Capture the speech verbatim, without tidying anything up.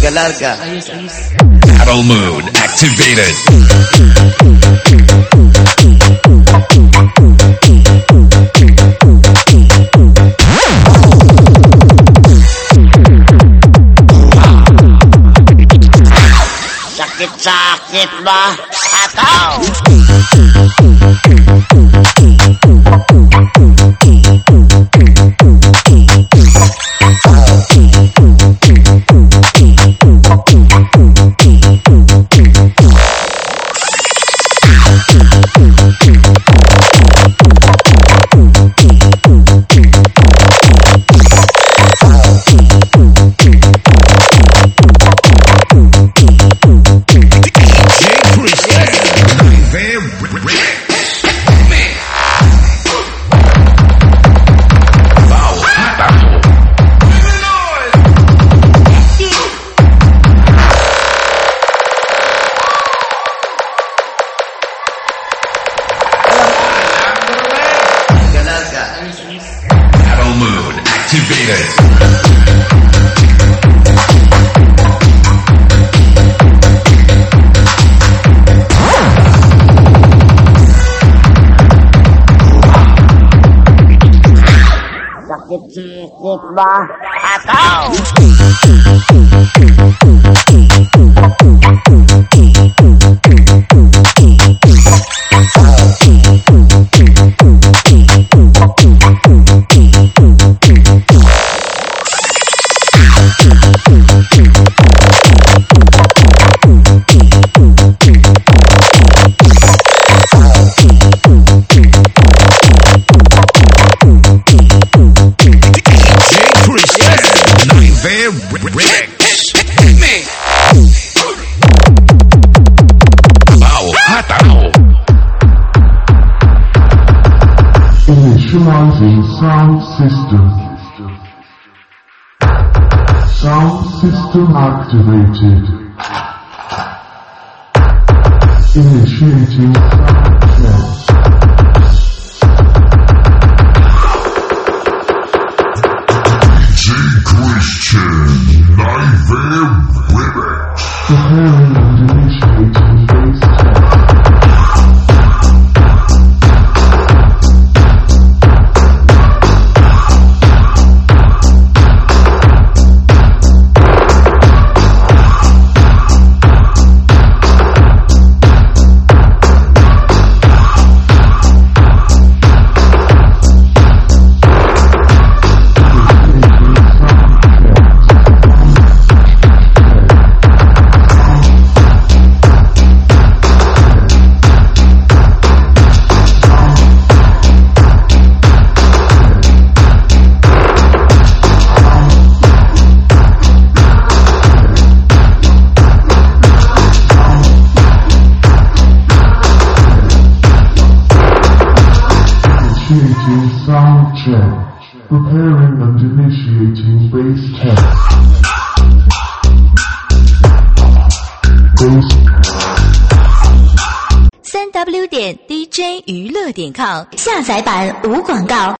Larga, larga. Ayos, ayos. Battle mode activated. Sakit-sakit ba? Ataw! Battle mode activated. Sakit-sakit ba? Ataw! Initializing sound system. Sound system activated. Initiating sound check. D J Christian, live remix. Preparing and initiating bass test. Initiating sound check. Preparing and initiating bass test. Bass. 三 w 点 d j 娱乐点 com 下载版无广告。